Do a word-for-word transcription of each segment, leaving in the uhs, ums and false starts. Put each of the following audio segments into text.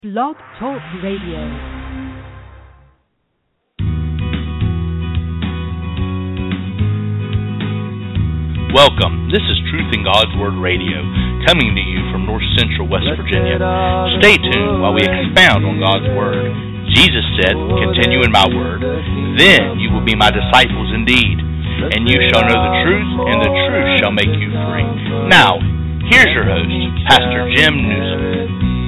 Blog Talk Radio. Welcome. This is Truth in God's Word Radio, coming to you from North Central West Virginia. Stay tuned while we expound on God's Word. Jesus said, "Continue in my word, then you will be my disciples indeed, and you shall know the truth, and the truth shall make you free." Now, here's your host, Pastor Jim Newsom.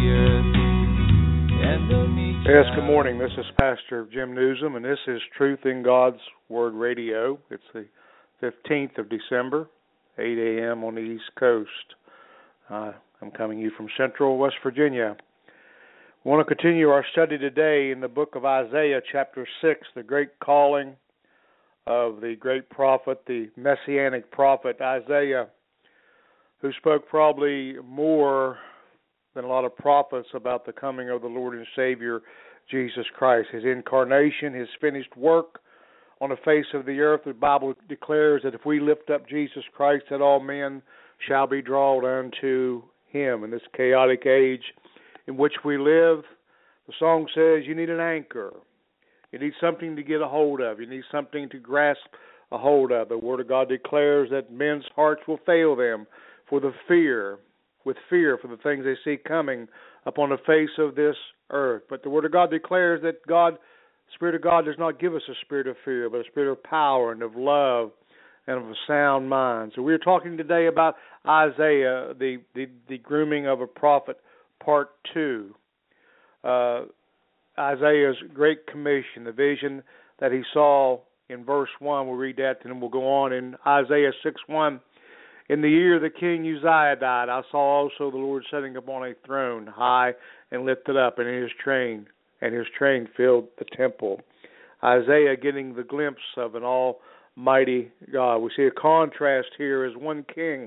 Yes, good morning. This is Pastor Jim Newsom, and this is Truth in God's Word Radio. It's the fifteenth of December, eight a.m. on the East Coast. Uh, I'm coming to you from Central West Virginia. I want to continue our study today in the book of Isaiah, chapter six, the great calling of the great prophet, the messianic prophet Isaiah, who spoke probably more than a lot of prophets about the coming of the Lord and Savior, Jesus Christ. His incarnation, his finished work on the face of the earth. The Bible declares that if we lift up Jesus Christ, that all men shall be drawn unto him. In this chaotic age in which we live, the song says you need an anchor. You need something to get a hold of. You need something to grasp a hold of. The Word of God declares that men's hearts will fail them for the fear, with fear for the things they see coming upon the face of this earth. But the Word of God declares that God, the Spirit of God does not give us a spirit of fear, but a spirit of power and of love and of a sound mind. So we're talking today about Isaiah, the, the, the grooming of a prophet, part two. Uh, Isaiah's great commission, the vision that he saw in verse one. We'll read that and then we'll go on in Isaiah six one. In the year the king Uzziah died, I saw also the Lord sitting upon a throne, high and lifted up, and his train, and his train filled the temple. Isaiah getting the glimpse of an almighty God. We see a contrast here as one king,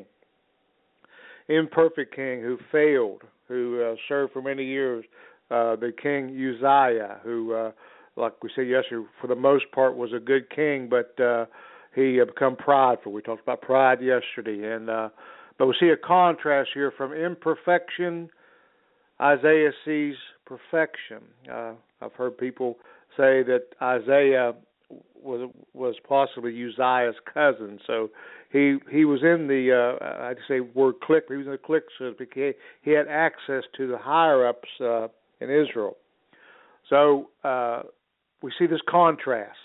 imperfect king who failed, who uh, served for many years, uh, the king Uzziah, who, uh, like we said yesterday, for the most part was a good king, but uh, he uh, become prideful. We talked about pride yesterday, and uh, but we see a contrast here from imperfection. Isaiah sees perfection. Uh, I've heard people say that Isaiah was was possibly Uzziah's cousin, so he he was in the uh, I'd say word clique. He was in the clique, so he he had access to the higher ups uh, in Israel. So uh, we see this contrast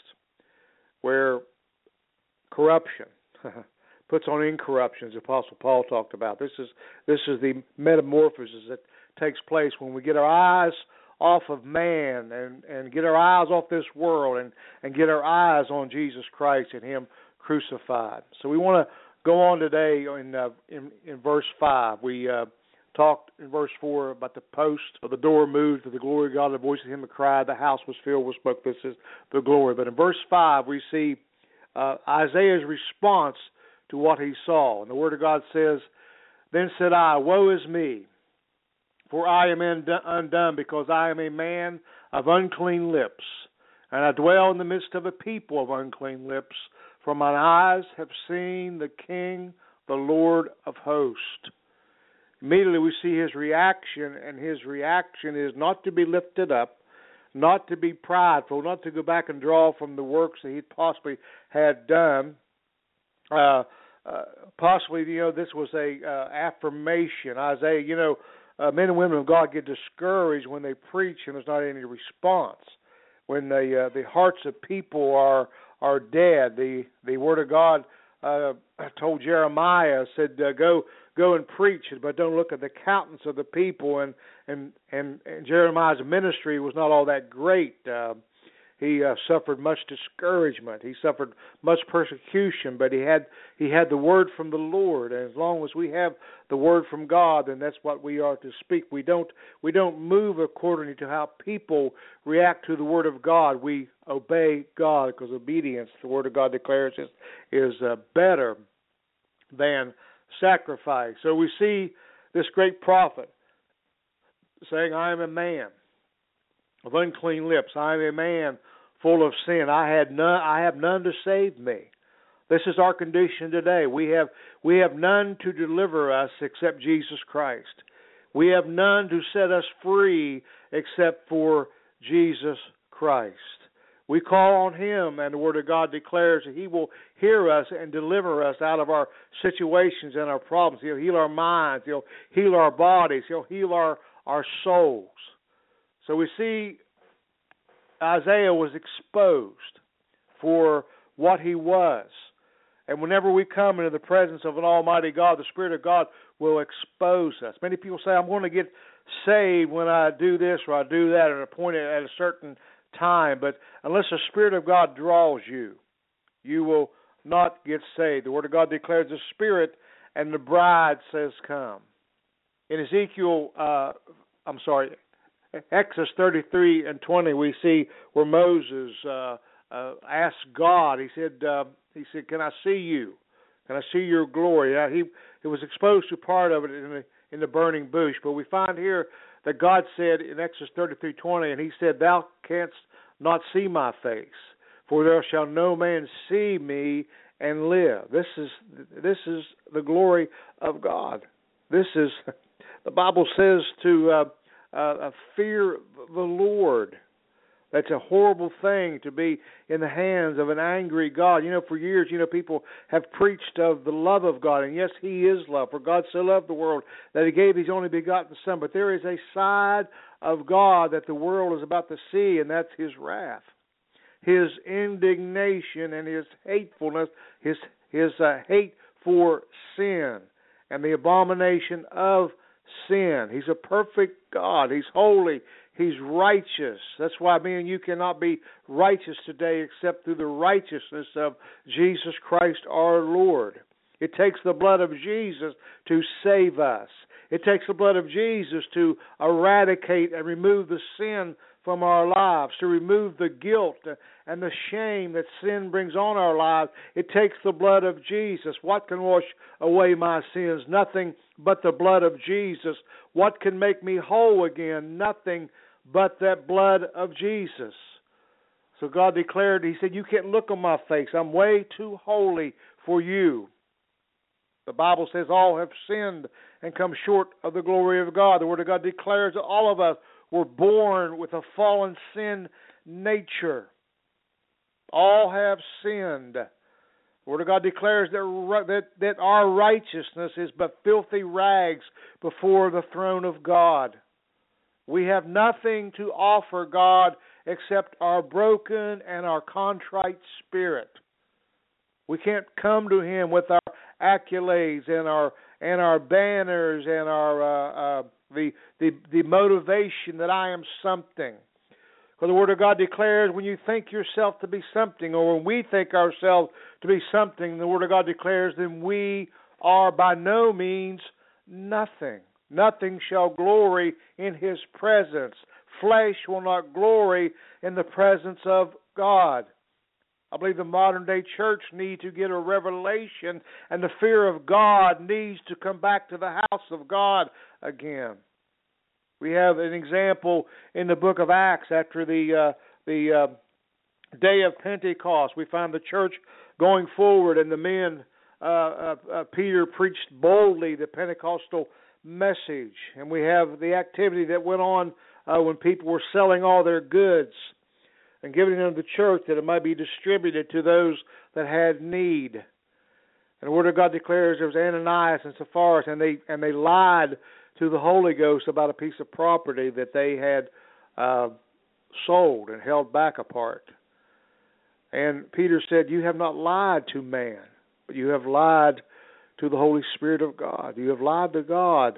where corruption puts on incorruption, as Apostle Paul talked about. This is this is the metamorphosis that takes place when we get our eyes off of man and, and get our eyes off this world and, and get our eyes on Jesus Christ and him crucified. So we want to go on today in uh, in, in verse five. We uh, talked in verse four about the post of the door moved to the glory of God, the voice of him that cried, the house was filled with smoke. This is the glory. But in verse five we see Uh, Isaiah's response to what he saw. And the Word of God says, "Then said I, woe is me, for I am undone, because I am a man of unclean lips, and I dwell in the midst of a people of unclean lips, for mine eyes have seen the King, the Lord of hosts." Immediately we see his reaction, and his reaction is not to be lifted up, not to be prideful, not to go back and draw from the works that he possibly had done. Uh, uh, possibly, you know, this was a uh, affirmation. Isaiah, you know, uh, men and women of God get discouraged when they preach and there's not any response. When the uh, the hearts of people are are dead. The the Word of God uh, told Jeremiah, said, uh, "Go." Go and preach it, but don't look at the countenance of the people. And and, and, and Jeremiah's ministry was not all that great. Uh, he uh, suffered much discouragement. He suffered much persecution, but he had he had the word from the Lord. And as long as we have the word from God, then that's what we are to speak. We don't we don't move according to how people react to the word of God. We obey God, because obedience, the word of God declares, is is uh, better than sacrifice. So we see this great prophet saying, "I am a man of unclean lips. I am a man full of sin. I had none. I have none to save me." This is our condition today. We have we have none to deliver us except Jesus Christ. We have none to set us free except for Jesus Christ. We call on Him, and the Word of God declares that He will hear us and deliver us out of our situations and our problems. He'll heal our minds. He'll heal our bodies. He'll heal our, our souls. So we see Isaiah was exposed for what he was. And whenever we come into the presence of an almighty God, the Spirit of God will expose us. Many people say, I'm going to get saved when I do this or I do that at a point at a certain time. But unless the Spirit of God draws you, you will not get saved. The Word of God declares the Spirit and the bride says, come. In Ezekiel, uh, I'm sorry, Exodus thirty-three and twenty, we see where Moses uh, uh, asked God. He said, uh, "He said, can I see you? Can I see your glory?" Now, he he was exposed to part of it in the in the burning bush, but we find here that God said in Exodus thirty-three twenty, and He said, "Thou canst not see my face, for there shall no man see me and live." This is this is the glory of God. This is the Bible says to. Uh, Uh, fear the Lord. That's a horrible thing to be in the hands of an angry God. You know, for years, you know, people have preached of the love of God, and yes, He is love. For God so loved the world that He gave His only begotten Son. But there is a side of God that the world is about to see, and that's His wrath, His indignation, and His hatefulness, His His uh, hate for sin, and the abomination of sin. He's a perfect God. He's holy. He's righteous. That's why me and you cannot be righteous today except through the righteousness of Jesus Christ our Lord. It takes the blood of Jesus to save us. It takes the blood of Jesus to eradicate and remove the sin from our lives, to remove the guilt and the shame that sin brings on our lives. It takes the blood of Jesus. What can wash away my sins? Nothing but the blood of Jesus. What can make me whole again? Nothing but that blood of Jesus. So God declared, He said, you can't look on my face. I'm way too holy for you. The Bible says all have sinned and come short of the glory of God. The Word of God declares that all of us were born with a fallen sin nature. All have sinned. The Word of God declares that, that, that our righteousness is but filthy rags before the throne of God. We have nothing to offer God except our broken and our contrite spirit. We can't come to Him with our accolades and our and our banners and our uh, uh, the, the the motivation that I am something. For the Word of God declares when you think yourself to be something, or when we think ourselves to be something, the Word of God declares then we are by no means nothing. Nothing shall glory in His presence. Flesh will not glory in the presence of God. I believe the modern day church needs to get a revelation, and the fear of God needs to come back to the house of God again. We have an example in the book of Acts after the uh, the uh, day of Pentecost. We find the church going forward, and the men, uh, uh, uh, Peter preached boldly the Pentecostal message, and we have the activity that went on uh, when people were selling all their goods and giving them to the church that it might be distributed to those that had need. And the Word of God declares there was Ananias and Sapphira, and they and they lied to the Holy Ghost about a piece of property that they had uh, sold and held back a part. And Peter said, you have not lied to man, but you have lied to the Holy Spirit of God. You have lied to God.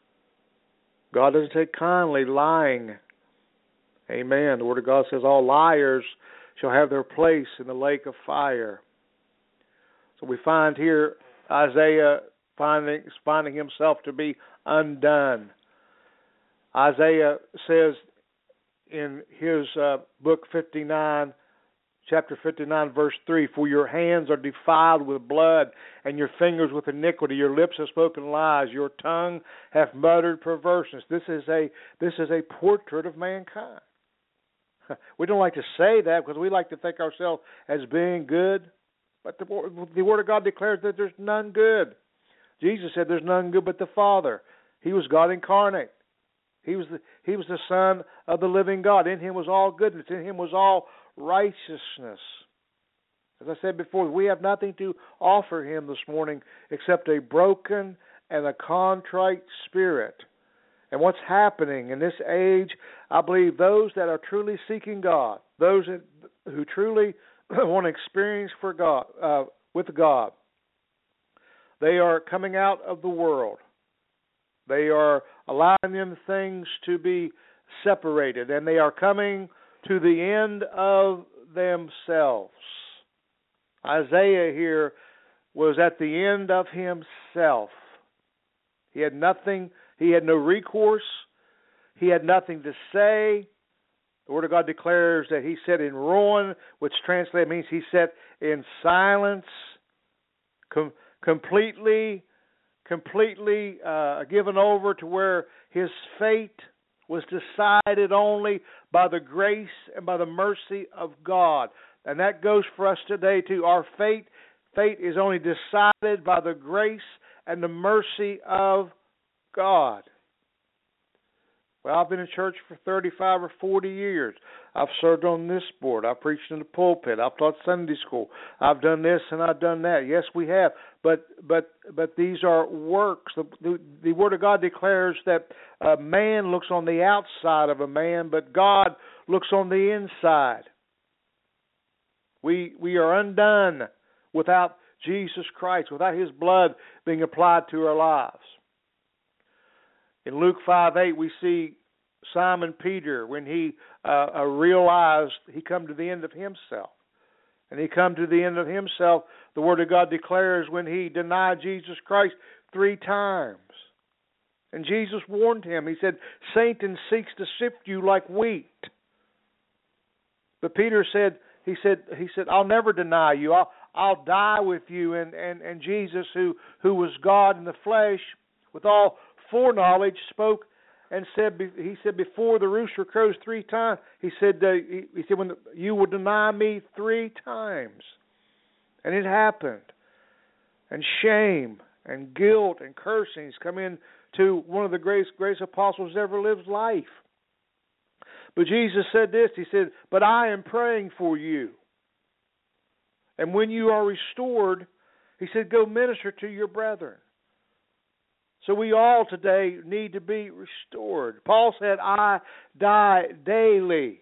God doesn't take kindly lying. Amen. The Word of God says all liars shall have their place in the lake of fire. So we find here Isaiah finding, finding himself to be undone. Isaiah says in his uh, book fifty-nine, chapter fifty-nine, verse three, for your hands are defiled with blood, and your fingers with iniquity. Your lips have spoken lies. Your tongue hath muttered perverseness. This is a this is a portrait of mankind. We don't like to say that because we like to think ourselves as being good. But the, the Word of God declares that there's none good. Jesus said there's none good but the Father. He was God incarnate. He was the, he was the Son of the living God. In him was all goodness. In him was all righteousness. As I said before, we have nothing to offer him this morning except a broken and a contrite spirit. And what's happening in this age, I believe those that are truly seeking God, those that, who truly want to experience for God, uh, with God, they are coming out of the world. They are allowing them things to be separated, and they are coming to the end of themselves. Isaiah here was at the end of himself. He had nothing, he had no recourse, he had nothing to say. The Word of God declares that he sat in ruin, which translated means he sat in silence, com- completely, completely uh, given over to where his fate was decided only by the grace and by the mercy of God. And that goes for us today too. Our fate, fate is only decided by the grace and the mercy of God. Well, I've been in church for thirty-five or forty years. I've served on this board. I've preached in the pulpit. I've taught Sunday school. I've done this and I've done that. Yes, we have. But but but these are works. The, the, the Word of God declares that a man looks on the outside of a man, but God looks on the inside. We we are undone without Jesus Christ, without his blood being applied to our lives. In Luke five eight, we see Simon Peter when he uh, realized he come to the end of himself. And he come to the end of himself, the Word of God declares, when he denied Jesus Christ three times. And Jesus warned him. He said, Satan seeks to sift you like wheat. But Peter said, he said, he said, I'll never deny you. I'll, I'll die with you. And, and, and Jesus, who, who was God in the flesh, with all foreknowledge, spoke and said, he said, before the rooster crows three times, he said, uh, he, he said, when you will deny me three times. And it happened. And shame and guilt and cursings come in to one of the greatest, greatest apostles that ever lived life. But Jesus said this, he said, but I am praying for you. And when you are restored, he said, go minister to your brethren. So we all today need to be restored. Paul said, I die daily.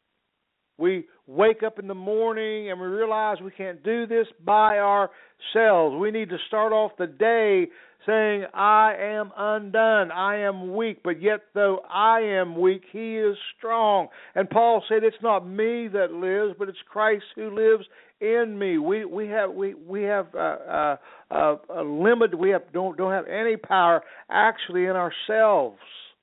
We wake up in the morning and we realize we can't do this by ourselves. We need to start off the day saying, I am undone, I am weak, but yet though I am weak, he is strong. And Paul said, it's not me that lives, but it's Christ who lives in me. We we have we we have uh, uh, uh, a limit. We have don't don't have any power actually in ourselves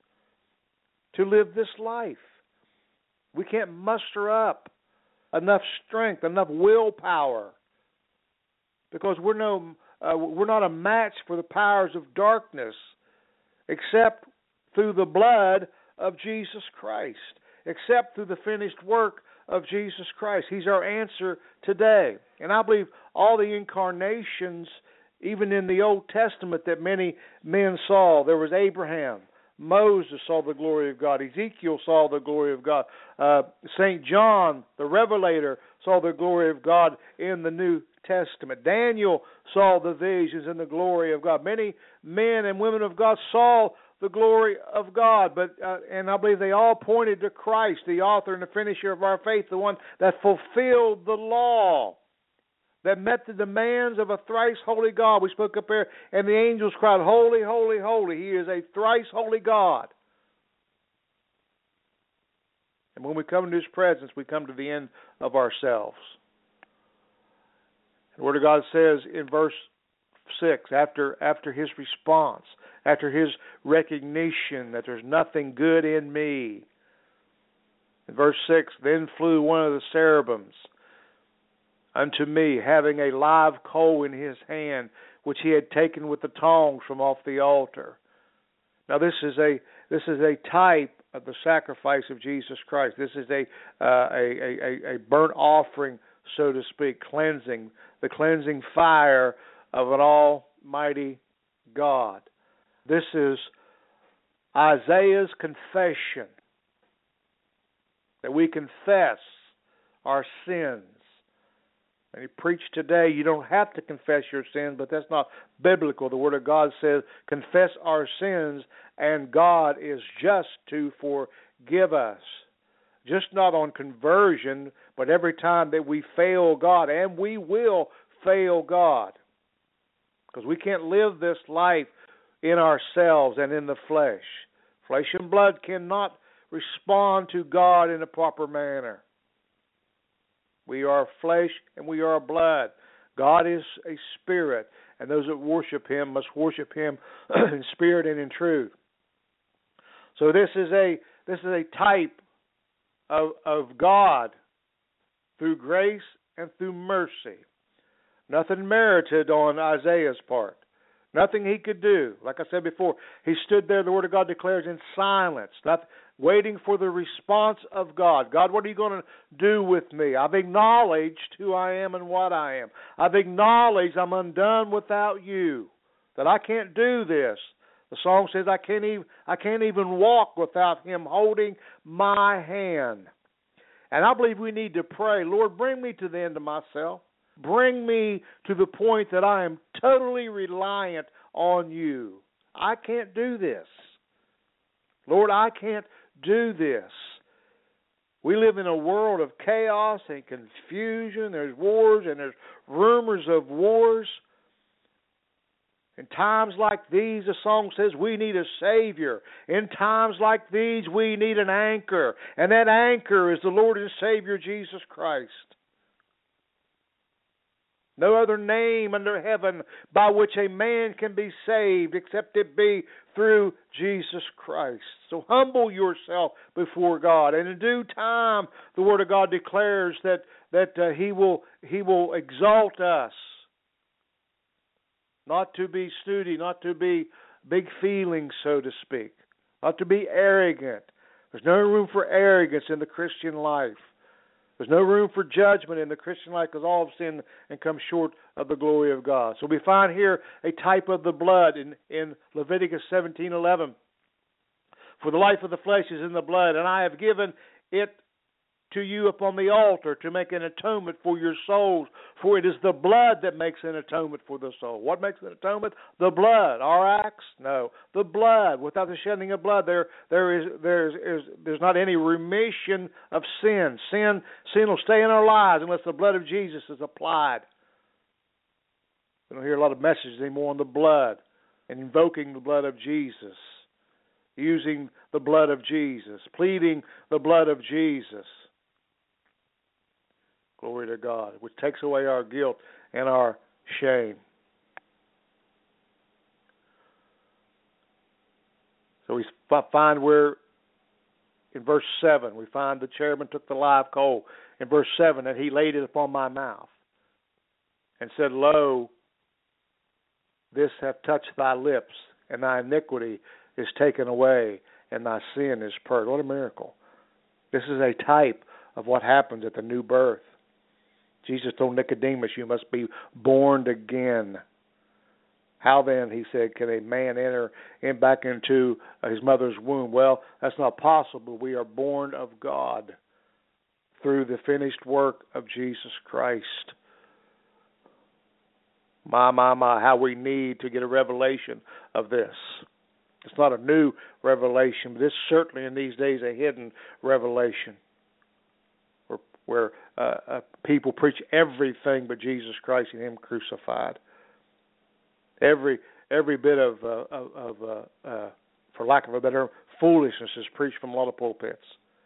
to live this life. We can't muster up enough strength, enough willpower, because we're no uh, we're not a match for the powers of darkness, except through the blood of Jesus Christ, except through the finished work of Jesus Christ. He's our answer today. And I believe all the incarnations, even in the Old Testament, that many men saw. There was Abraham. Moses saw the glory of God. Ezekiel saw the glory of God. Uh, Saint John, the Revelator, saw the glory of God in the New Testament. Daniel saw the visions and the glory of God. Many men and women of God saw the glory of God, but uh, and I believe they all pointed to Christ, the author and the finisher of our faith, the one that fulfilled the law, that met the demands of a thrice holy God. We spoke up there, and the angels cried, holy, holy, holy. He is a thrice holy God. And when we come into his presence, we come to the end of ourselves. The Word of God says in verse six, after after his response, after his recognition that there's nothing good in me. In verse six, then flew one of the cherubims unto me, having a live coal in his hand, which he had taken with the tongs from off the altar. Now this is a this is a type of the sacrifice of Jesus Christ. This is a uh, a, a, a burnt offering, so to speak, cleansing, the cleansing fire of an almighty God. This is Isaiah's confession, that we confess our sins. And he preached today, you don't have to confess your sins, but that's not biblical. The Word of God says, confess our sins, and God is just to forgive us. Just not on conversion, but every time that we fail God, and we will fail God. Because we can't live this life in ourselves and in the flesh. Flesh and blood cannot respond to God in a proper manner. We are flesh and we are blood. God is a spirit, and those that worship Him must worship Him in spirit and in truth. So this is a this is a type of of God through grace and through mercy. Nothing merited on Isaiah's part. Nothing he could do. Like I said before, he stood there, the Word of God declares, in silence, not waiting for the response of God. God, what are you going to do with me? I've acknowledged who I am and what I am. I've acknowledged I'm undone without you, that I can't do this. The song says I can't even, I can't even walk without Him holding my hand. And I believe we need to pray, Lord, bring me to the end of myself. Bring me to the point that I am totally reliant on you. I can't do this. Lord, I can't do this. We live in a world of chaos and confusion. There's wars and there's rumors of wars. In times like these, the song says we need a Savior. In times like these, we need an anchor. And that anchor is the Lord and Savior, Jesus Christ. No other name under heaven by which a man can be saved except it be through Jesus Christ. So humble yourself before God. And in due time, the Word of God declares that, that uh, He will, He will exalt us. Not to be snooty, not to be big feelings, so to speak. Not to be arrogant. There's no room for arrogance in the Christian life. There's no room for judgment in the Christian life because all have sinned and come short of the glory of God. So we find here a type of the blood in, in Leviticus seventeen eleven. For the life of the flesh is in the blood, and I have given it to you upon the altar to make an atonement for your souls. For it is the blood that makes an atonement for the soul. What makes an atonement? The blood. Our acts? No. The blood. Without the shedding of blood, there there is there is, is there's not any remission of sin. Sin sin will stay in our lives unless the blood of Jesus is applied. We don't hear a lot of messages anymore on the blood and invoking the blood of Jesus, using the blood of Jesus, pleading the blood of Jesus. Glory to God, which takes away our guilt and our shame. So we find where, in verse seven, we find the cherubim took the live coal. In verse seven, that he laid it upon my mouth and said, Lo, this hath touched thy lips, and thy iniquity is taken away, and thy sin is purged. What a miracle. This is a type of what happens at the new birth. Jesus told Nicodemus, you must be born again. How then, he said, can a man enter in back into his mother's womb? Well, that's not possible. We are born of God through the finished work of Jesus Christ. My, my, my, how we need to get a revelation of this. It's not a new revelation, but it's certainly in these days a hidden revelation. Where uh, uh, people preach everything but Jesus Christ and Him crucified. Every every bit of, uh, of, of uh, uh, for lack of a better, foolishness is preached from a lot of pulpits.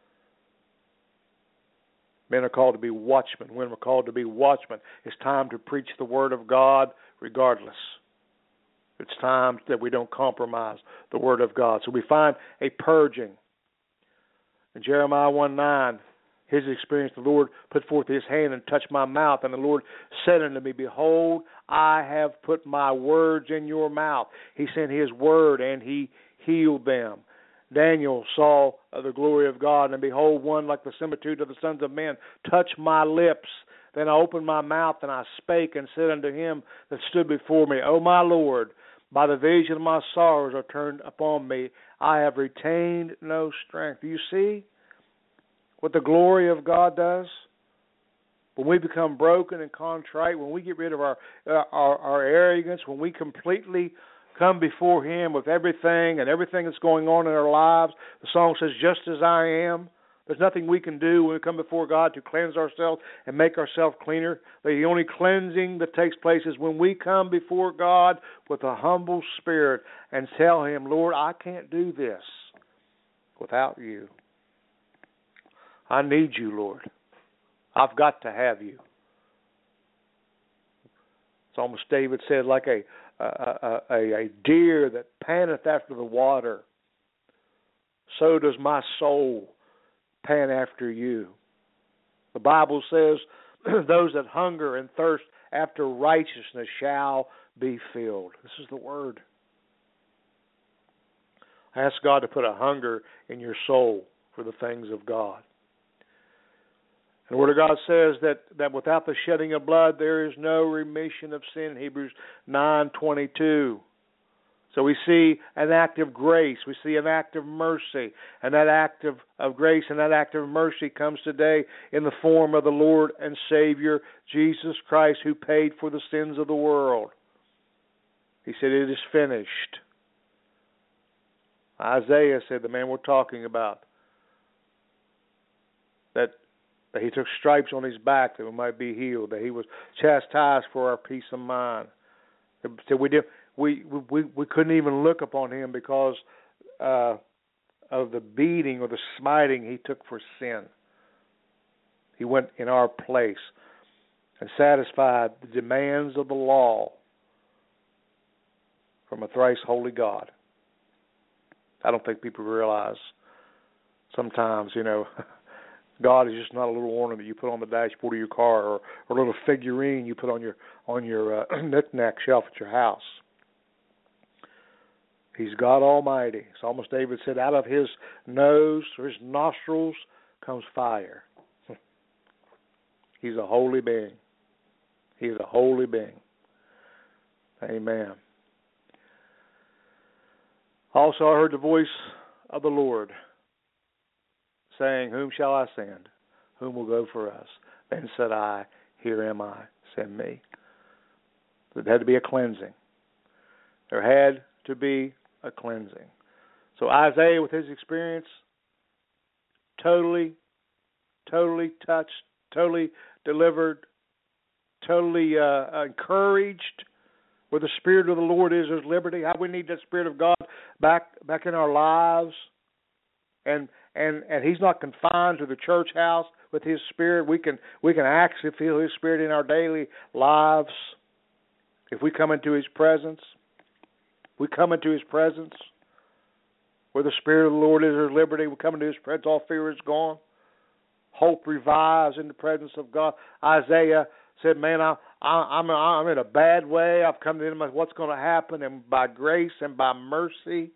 Men are called to be watchmen. Women are called to be watchmen. It's time to preach the Word of God regardless. It's time that we don't compromise the Word of God. So we find a purging. In Jeremiah one nine, his experience, the Lord put forth His hand and touched my mouth, and the Lord said unto me, Behold, I have put my words in your mouth. He sent His word, and He healed them. Daniel saw the glory of God, and behold, one like the similitude of the sons of men touched my lips. Then I opened my mouth, and I spake, and said unto him that stood before me, O my Lord, by the vision of my sorrows are turned upon me. I have retained no strength. Do you see what the glory of God does? When we become broken and contrite, when we get rid of our, uh, our our arrogance, when we completely come before Him with everything and everything that's going on in our lives, the song says, just as I am. There's nothing we can do when we come before God to cleanse ourselves and make ourselves cleaner. The only cleansing that takes place is when we come before God with a humble spirit and tell Him, Lord, I can't do this without You. I need You, Lord. I've got to have You. It's almost David said, like a a, a, a deer that panteth after the water, so does my soul pant after You. The Bible says, those that hunger and thirst after righteousness shall be filled. This is the word. Ask God to put a hunger in your soul for the things of God. And the Word of God says that, that without the shedding of blood, there is no remission of sin, Hebrews nine twenty-two. So we see an act of grace. We see an act of mercy. And that act of, of grace and that act of mercy comes today in the form of the Lord and Savior, Jesus Christ, who paid for the sins of the world. He said, it is finished. Isaiah said, the man we're talking about, that that He took stripes on His back that we might be healed, that He was chastised for our peace of mind. So we did, we we we couldn't even look upon Him because uh, of the beating or the smiting He took for sin. He went in our place and satisfied the demands of the law from a thrice holy God. I don't think people realize sometimes, you know, God is just not a little ornament you put on the dashboard of your car, or, or a little figurine you put on your on your uh, knick-knack shelf at your house. He's God Almighty. It's almost David said, out of His nose or His nostrils comes fire. He's a holy being. He is a holy being. Amen. Also, I heard the voice of the Lord saying, whom shall I send? Whom will go for us? Then said I, here am I, send me. There had to be a cleansing. There had to be a cleansing. So Isaiah, with his experience, totally, totally touched, totally delivered, totally uh, encouraged. Where the Spirit of the Lord is, there's liberty. How we need that Spirit of God back back in our lives. And and and He's not confined to the church house with His Spirit. We can we can actually feel His Spirit in our daily lives if we come into His presence. We come into His presence. Where the Spirit of the Lord is, there's liberty. We come into His presence, all fear is gone. Hope revives in the presence of God. Isaiah said, man, I, I, I'm, I'm in a bad way. I've come to the end of what's going to happen, and by grace and by mercy,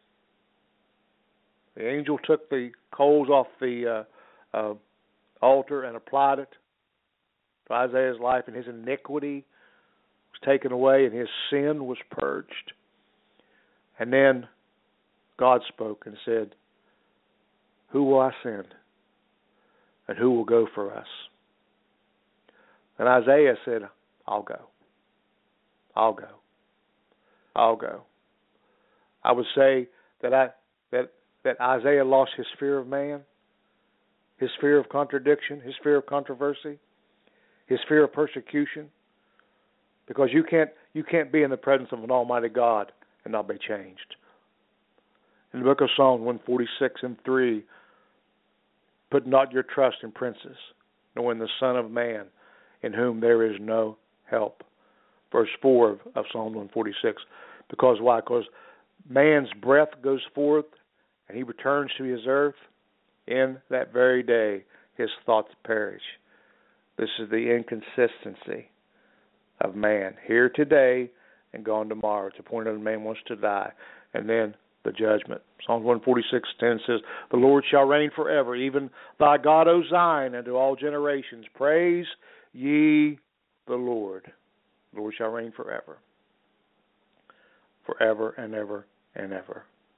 the angel took the coals off the uh, uh, altar and applied it to Isaiah's life, and his iniquity was taken away, and his sin was purged. And then God spoke and said, who will I send? And who will go for us? And Isaiah said, I'll go. I'll go. I'll go. I would say that I that that Isaiah lost his fear of man, his fear of contradiction, his fear of controversy, his fear of persecution. Because you can't you can't be in the presence of an almighty God and not be changed. In the book of Psalms one forty-six and three, put not your trust in princes, nor in the Son of Man, in whom there is no help. Verse four of, of Psalm one forty-six. Because why? Because man's breath goes forth and he returns to his earth. In that very day his thoughts perish. This is the inconsistency of man. Here today and gone tomorrow. It's appointed a man wants to die. And then the judgment. Psalm one forty-six ten says, the Lord shall reign forever, even thy God, O Zion, unto all generations. Praise ye the Lord. The Lord shall reign forever. Forever and ever and ever.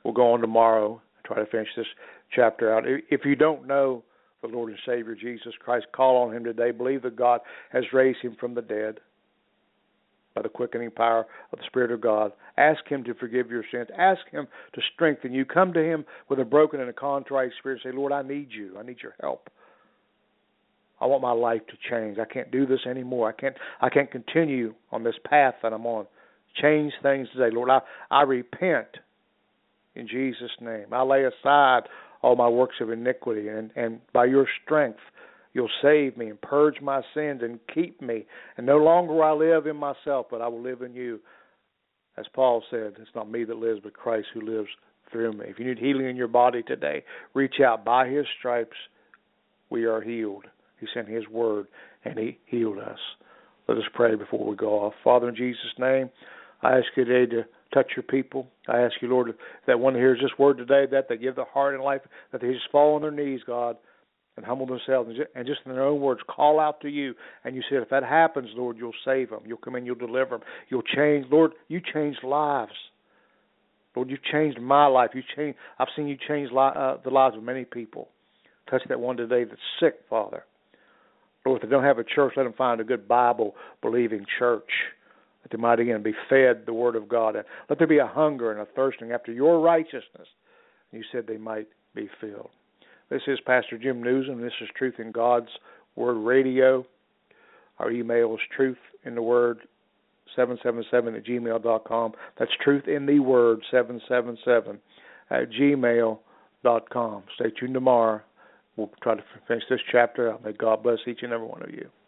we'll go on tomorrow and try to finish this chapter out. If you don't know the Lord and Savior Jesus Christ, call on Him today. Believe that God has raised Him from the dead by the quickening power of the Spirit of God. Ask Him to forgive your sins. Ask Him to strengthen you. Come to Him with a broken and a contrite spirit. Say, Lord, I need you. I need your help. I want my life to change. I can't do this anymore. I can't I can't continue on this path that I'm on. Change things today. Lord, I, I repent in Jesus' name. I lay aside all my works of iniquity, and, and by your strength, you'll save me and purge my sins and keep me. And no longer will I live in myself, but I will live in you. As Paul said, it's not me that lives, but Christ who lives through me. If you need healing in your body today, reach out. By His stripes, we are healed. He sent His word, and He healed us. Let us pray before we go off. Father, in Jesus' name, I ask you today to touch your people. I ask you, Lord, that one hears this word today, that they give their heart and life, that they just fall on their knees, God, and humble themselves, and just in their own words, call out to you. And you said, if that happens, Lord, you'll save them. You'll come in, you'll deliver them. You'll change. Lord, you changed lives. Lord, you've changed my life. You changed. I've seen you change li- uh, the lives of many people. Touch that one today that's sick, Father. Lord, if they don't have a church, let them find a good Bible-believing church, that they might again be fed the Word of God. And let there be a hunger and a thirsting after your righteousness. You said they might be filled. This is Pastor Jim Newsom. This is Truth in God's Word Radio. Our email is truth in the word seven seven seven at gmail dot com. That's truth in the word seven seven seven at gmail dot com. Stay tuned tomorrow. We'll try to finish this chapter out. May God bless each and every one of you.